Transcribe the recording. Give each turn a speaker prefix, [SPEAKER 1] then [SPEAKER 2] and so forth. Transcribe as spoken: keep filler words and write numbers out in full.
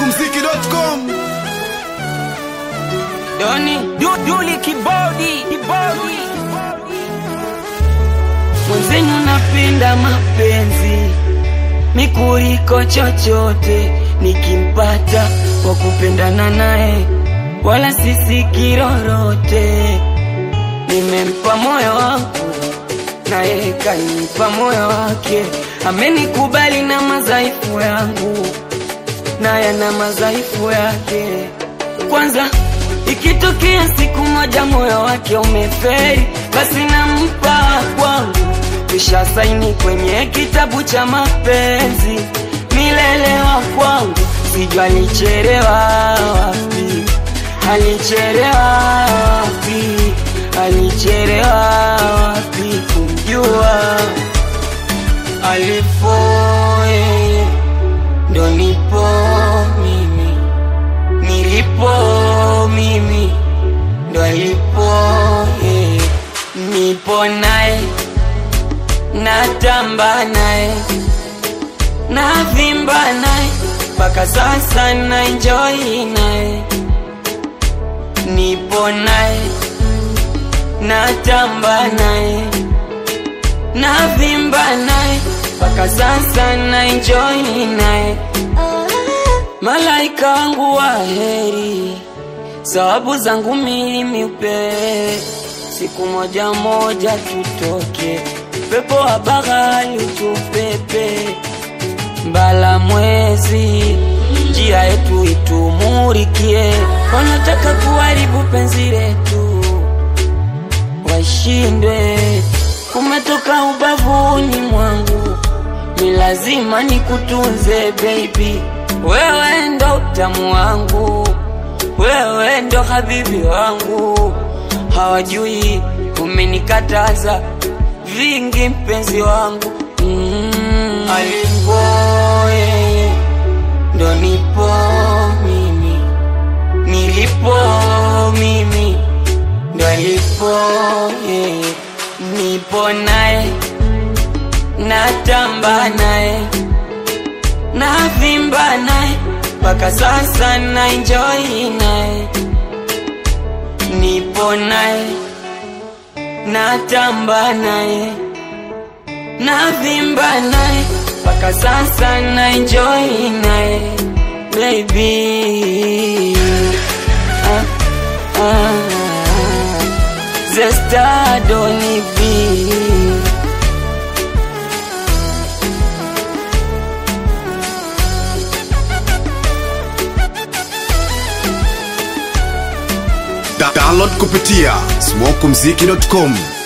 [SPEAKER 1] smoke mziki dot com.
[SPEAKER 2] Doni, du, duli kibodi, kibodi. Mwenzenu napenda mapenzi mikuliko chochote, nikimpata kwa kupendana nae wala sisi kirorote. Nimempa moyo wangu na yeye kanipa moyo wake, amenikubali na madhaifu yangu na yana madhaifu yake. Kwanza ikitokea siku moja moyo wake umeferi, basi nampa kwangu, kisha saini kwenye kitabu cha mapenzi milele wa kwangu. Sijua alichelewa wapi, alichelewa wapi, alichelewa wapi kumjua. Alipo yeye ndo nipo mimi, nilipo mimi ndo alipo yeye. Nipo naye, natamba naye, navimba naye, mpaka sasa na enjoy naye. Nipo naye, natamba naye, navimba naye, mpaka sasa na enjoy naye. Malaika wangu wa heri, sababu zangu mimi upe, siku moja moja tutoke, pepo wa bahari utupepe, mbala mwezi njia yetu itumurikie. Wanataka kuharibu penzi letu washindwe, kumetoka ubavuni mwangu, ni lazima nikutunze baby. Wewe ndo utamu wangu, wewe ndo habibi wangu, hawajui umenikataza vingi mpenzi wangu. mm. Alipo yeye ndo nipo mimi, nilipo mimi ndo alipo yeye. Nipo naye, natamba naye, navimba naye, mpaka sasa na enjoy naye. Nipo naye, natamba naye, navimba naye, mpaka sasa na enjoy naye baby. ah, ah, Zesta Doni B.
[SPEAKER 1] Download kupitia smoke mziki dot com.